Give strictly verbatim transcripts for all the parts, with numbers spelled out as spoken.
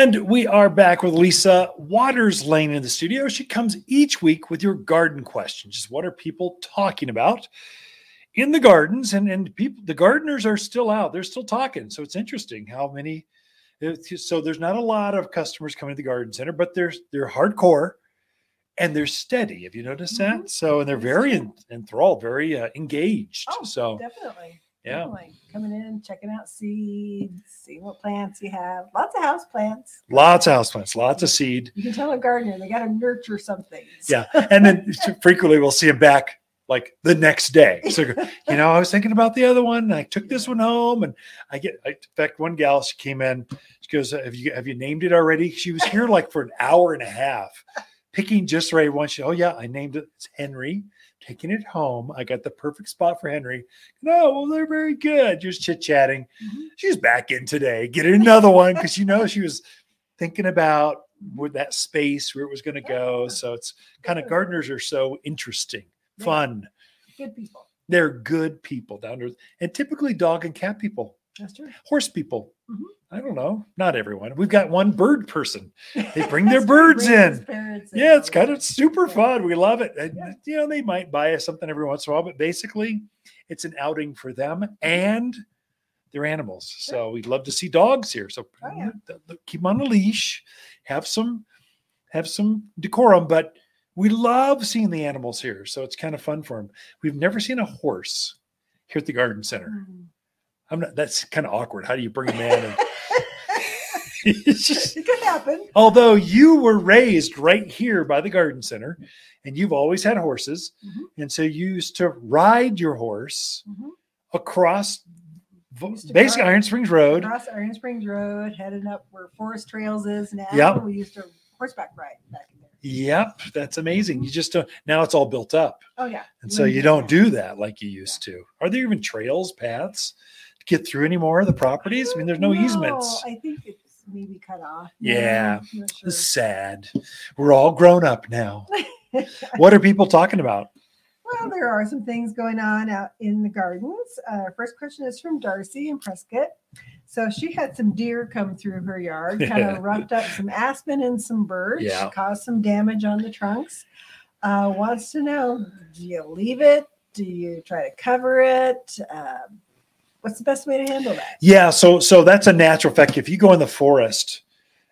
And we are back with Lisa Waters Lane in the studio. She comes each week with your garden questions. Just what are people talking about in the gardens? And, and people, the gardeners are still out. They're still talking. So it's interesting how many. So there's not a lot of customers coming to the garden center, but they're, they're hardcore and they're steady. Have you noticed that? Mm-hmm. So, and they're very en- enthralled, very uh, engaged. Oh, so definitely. Yeah. Definitely. Coming in, checking out seeds, seeing what plants you have. Lots of house plants. Lots of house plants, lots of seed. You can tell a gardener, they got to nurture something. Yeah. And then frequently we'll see them back like the next day. So, you know, I was thinking about the other one. I took this one home and I get, I, in fact, one gal, she came in, she goes, have you, have you named it already? She was here like for an hour and a half picking just the right one. She, oh yeah, I named it. It's Henry. Taking it home. I got the perfect spot for Henry. No, well, they're very good. Just chit-chatting. Mm-hmm. She's back in today. Get another one because you know she was thinking about where that space, where it was going to go. So it's kind of gardeners are so interesting, fun. Good people. They're good people down there. And typically dog and cat people. That's true. Horse people. Mm-hmm. I don't know. Not everyone. We've got one bird person. They bring their birds in. Yeah, it's kind of super yeah. fun. We love it. And, yeah. you know, they might buy us something every once in a while, but basically it's an outing for them and their animals. Sure. So we'd love to see dogs here. So oh, yeah. keep them on a leash, have some, have some decorum, but we love seeing the animals here. So it's kind of fun for them. We've never seen a horse here at the garden center. Mm. I'm not, that's kind of awkward. How do you bring them in? And, it's just, it could happen. Although you were raised right here by the garden center and you've always had horses. Mm-hmm. And so you used to ride your horse mm-hmm. across basically Iron Springs Road. Across Iron Springs Road, heading up where Forest Trails is now. Yep. We used to horseback ride back in there. Yep. That's amazing. You just don't, now it's all built up. Oh yeah. And you so you don't do that like you used to. Are there even trails, paths to get through any more of the properties? I mean, there's no, no easements. I think it's maybe cut off. Yeah. Sure. It's sad. We're all grown up now. What are people talking about? Well, there are some things going on out in the gardens. Uh, first question is from Darcy in Prescott. So she had some deer come through her yard, kind of roughed up some aspen and some birch, yeah. caused some damage on the trunks. Uh, wants to know, do you leave it? Do you try to cover it? Uh, what's the best way to handle that? Yeah, so so that's a natural effect. If you go in the forest,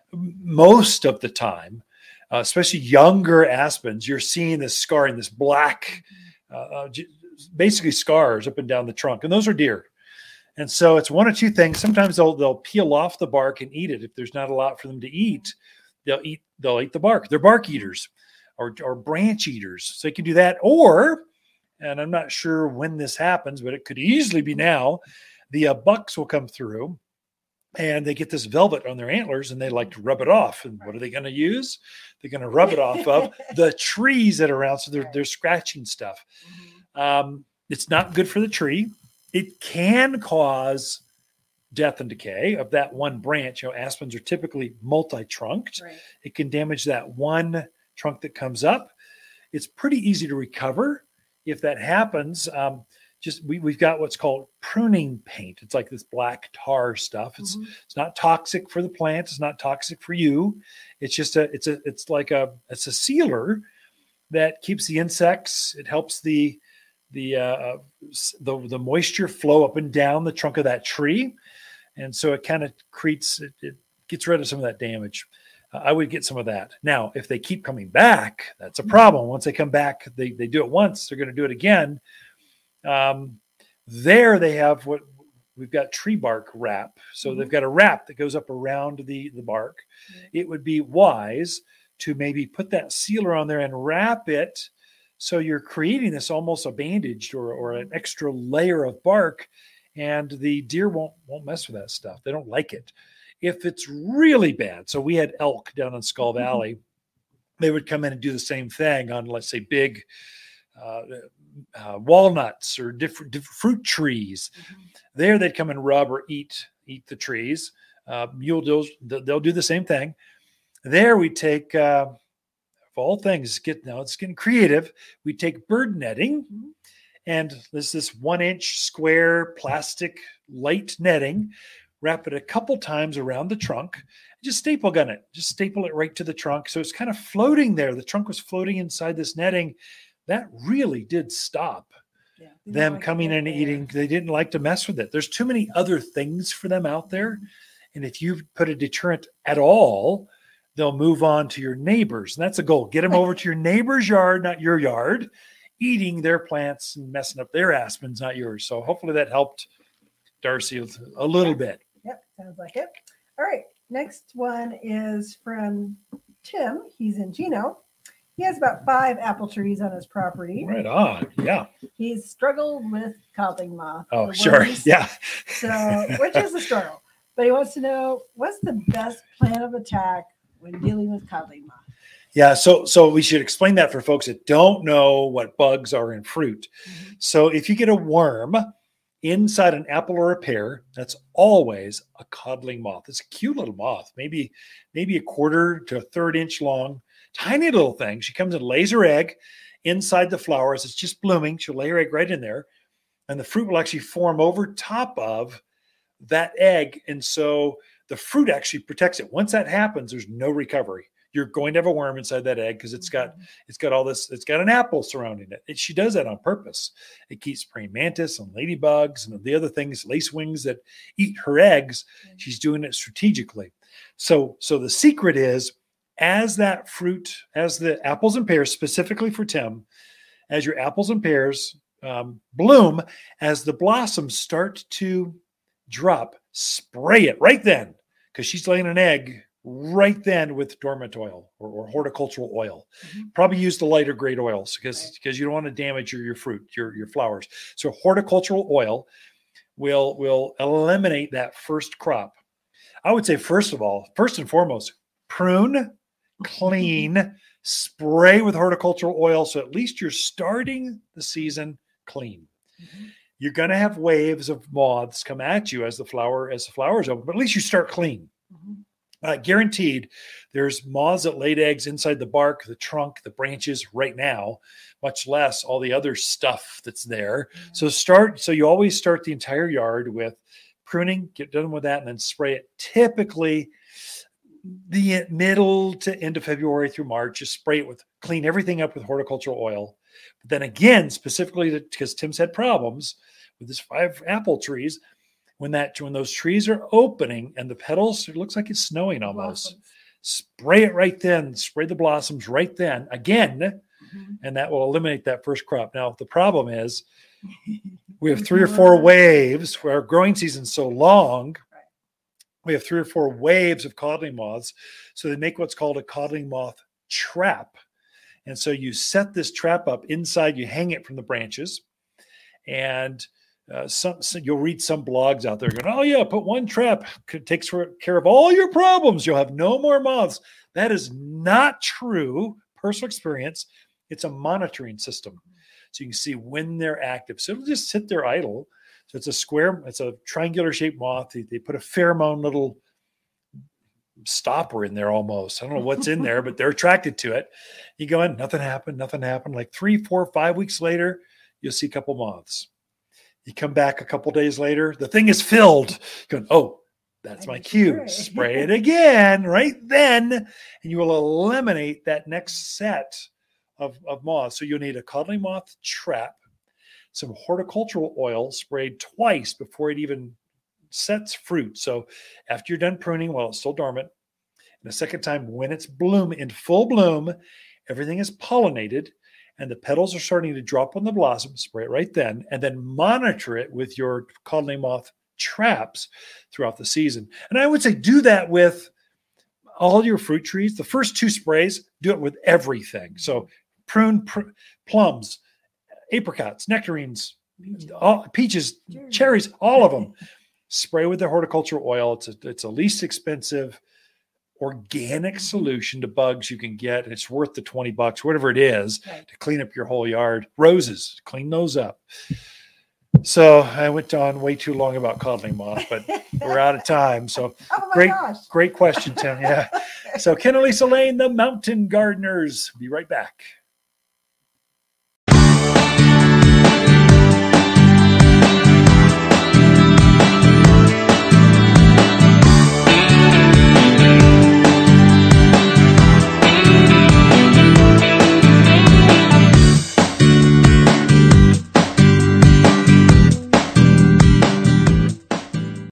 most of the time, uh, especially younger aspens, you're seeing this scarring, this black, uh, basically scars up and down the trunk. And those are deer. And so it's one of two things. Sometimes they'll they'll peel off the bark and eat it. If there's not a lot for them to eat, they'll eat they'll eat the bark. They're bark eaters or, or branch eaters. So you can do that. Or, and I'm not sure when this happens, but it could easily be now, the uh, bucks will come through and they get this velvet on their antlers and they like to rub it off. And what are they going to use? They're going to rub it off of the trees that are around. So they're, they're scratching stuff. Mm-hmm. Um, it's not good for the tree. It can cause death and decay of that one branch. You know, aspens are typically multi-trunked. Right. It can damage that one trunk that comes up. It's pretty easy to recover if that happens. Um, just we, we've got what's called pruning paint. It's like this black tar stuff. It's mm-hmm. it's not toxic for the plant. It's not toxic for you. It's just a it's a it's like a it's a sealer that keeps the insects. It helps the the uh, the the moisture flow up and down the trunk of that tree, and so it kind of creates it, it gets rid of some of that damage. Uh, I would get some of that. Now, if they keep coming back, that's a problem. Once they come back, they they do it once, they're going to do it again. Um, there they have what we've got tree bark wrap. So mm-hmm. they've got a wrap that goes up around the the bark. Mm-hmm. It would be wise to maybe put that sealer on there and wrap it. So you're creating this almost a bandage or, or an extra layer of bark, and the deer won't won't mess with that stuff. They don't like it. If it's really bad, so we had elk down in Skull Valley, they would come in and do the same thing on, let's say, big uh, uh, walnuts or different, different fruit trees. Mm-hmm. There they'd come and rub or eat eat the trees. Uh, mule deers, they'll do the same thing. There we take. Uh, Of all things, get now it's getting creative. We take bird netting, mm-hmm. and there's this one inch square plastic light netting, wrap it a couple times around the trunk. just staple gun it, just staple it right to the trunk. So it's kind of floating there. The trunk was floating inside this netting. That really did stop Yeah, them coming in and eating. They didn't like to mess with it. There's too many other things for them out there. And if you put a deterrent at all, they'll move on to your neighbors. And that's a goal. Get them over to your neighbor's yard, not your yard, eating their plants and messing up their aspens, not yours. So hopefully that helped Darcy a little bit. Yep, sounds like it. All right, next one is from Tim. He's in Chino. He has about five apple trees on his property. Right on. Yeah. He's struggled with codling moth. Oh, sure. Yeah. So, which is a struggle. But he wants to know, what's the best plan of attack when dealing with codling moth? Yeah, so so we should explain that for folks that don't know what bugs are in fruit. Mm-hmm. So if you get a worm inside an apple or a pear, that's always a codling moth. It's a cute little moth, maybe maybe a quarter to a third inch long, tiny little thing. She comes and lays her egg inside the flowers. It's just blooming. She'll lay her egg right in there, and the fruit will actually form over top of that egg. And so the fruit actually protects it. Once that happens, there's no recovery. You're going to have a worm inside that egg because it's got it's got all this, it's got an apple surrounding it. And she does that on purpose. It keeps praying mantis and ladybugs and the other things, lacewings that eat her eggs. She's doing it strategically. So, so the secret is, as that fruit, as the apples and pears, specifically for Tim, as your apples and pears um, bloom, as the blossoms start to drop, spray it right then, because she's laying an egg right then with dormant oil or, or horticultural oil. Mm-hmm. Probably use the lighter grade oils because right. because you don't want to damage your, your fruit, your, your flowers. So horticultural oil will will eliminate that first crop. I would say, first of all, first and foremost, prune, clean, spray with horticultural oil. So at least you're starting the season clean. Mm-hmm. You're going to have waves of moths come at you as the flower, as the flowers open, but at least you start clean. Mm-hmm. Uh, guaranteed, there's moths that laid eggs inside the bark, the trunk, the branches right now, much less all the other stuff that's there. Mm-hmm. So start, so you always start the entire yard with pruning, get done with that, and then spray it. Typically, the middle to end of February through March, just spray it with, clean everything up with horticultural oil. But then again, specifically because Tim's had problems with his five apple trees, when that when those trees are opening and the petals, it looks like it's snowing almost. Blossoms. Spray it right then. Spray the blossoms right then again, mm-hmm. and that will eliminate that first crop. Now the problem is we have three or four waves where our growing season's so long. Right. We have three or four waves of codling moths, so they make what's called a codling moth trap. And so you set this trap up inside. You hang it from the branches, and Uh, some, some you'll read some blogs out there going, oh yeah, put one trap, takes care of all your problems. You'll have no more moths. That is not true. Personal experience. It's a monitoring system. So you can see when they're active. So it'll just sit there idle. So it's a square, it's a triangular shaped moth. They, they put a pheromone little stopper in there almost. I don't know what's in there, but they're attracted to it. You go in, nothing happened, nothing happened. Like three, four, five weeks later, you'll see a couple moths. You come back a couple days later, the thing is filled. Going, oh, that's my cue. Spray it again right then, and you will eliminate that next set of, of moths. So you'll need a codling moth trap, some horticultural oil sprayed twice before it even sets fruit. So after you're done pruning while it's still dormant, and the second time when it's bloom in full bloom, everything is pollinated, and the petals are starting to drop on the blossom, spray it right then, and then monitor it with your codling moth traps throughout the season. And I would say do that with all your fruit trees. The first two sprays, do it with everything. So prune, pr- plums, apricots, nectarines, all, peaches, cherries, all of them. Spray with the horticultural oil. It's a, it's a least expensive organic solution to bugs you can get. And it's worth the twenty bucks, whatever it is, right, to clean up your whole yard. Roses, clean those up. So I went on way too long about codling moth, but we're out of time. So oh my great, gosh. great question, Tim. Yeah. So Ken and Lisa Lane, the Mountain Gardeners. Be right back.